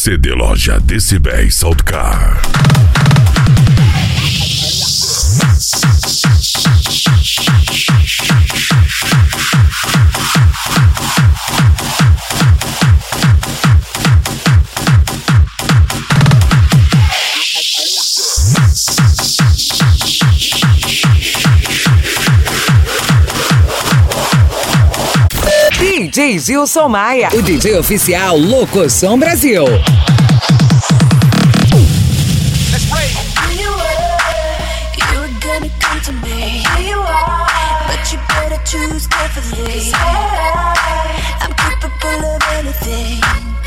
CD Loja Decibéis Soundcar. DJ Gilson Maia, o DJ oficial Locoção Brasil. Choose carefully. I'm capable of anything,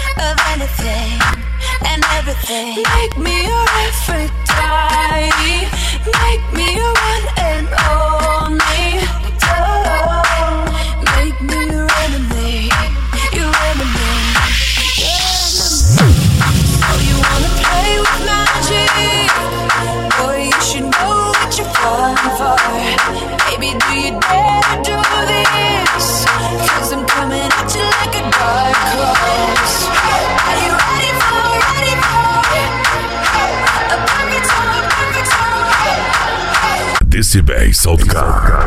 and everything. Make me your Aphrodite, make me your one and only. Don't make me your enemy, your enemy. So you wanna play with magic? Boy, you should know what you're falling for. Baby, do you dare do this? 'Cause I'm coming at you like a dark horse. Are you ready for a perfect song? Decibéis Soundcar.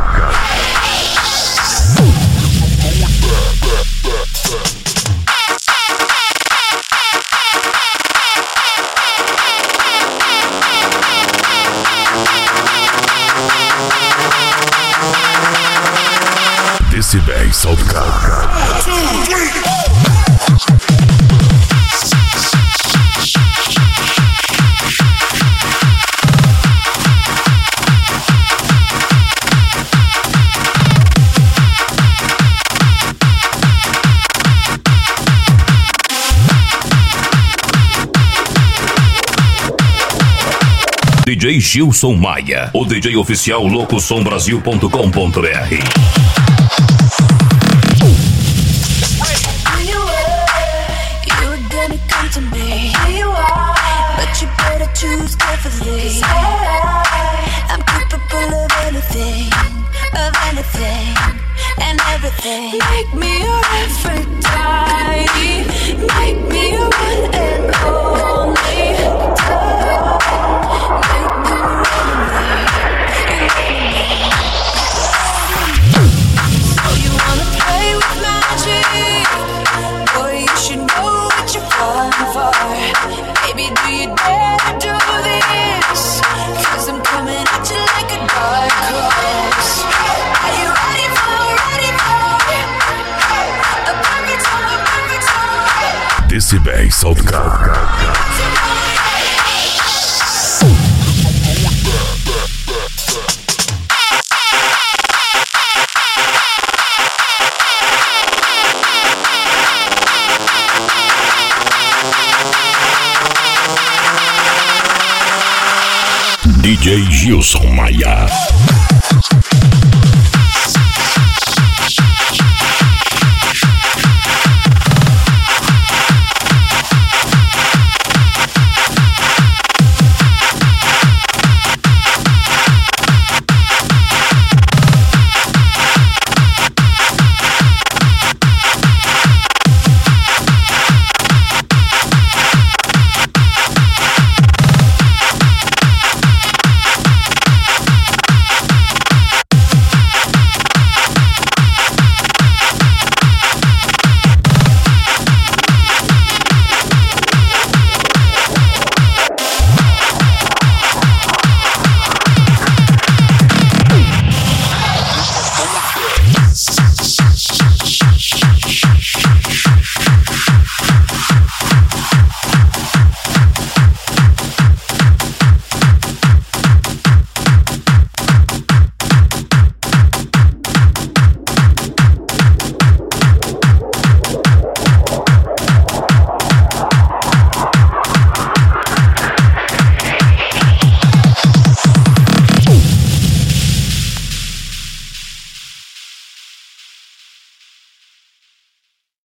Decibéis Soundcar. DJ Gilson Maia, o DJ oficial locosombrasil.com.br. Choose carefully. I'm capable of anything, and everything. Make me your Aphrodite, make me your one and only. Make me your enemy. So you wanna play with magic? Boy, you should know what you're falling for. Baby, do you dare do this? 'Cause I'm coming at you like a dark horse. Are you ready for a perfect song? Decibéis Soundcar. DJ Gilson Maia.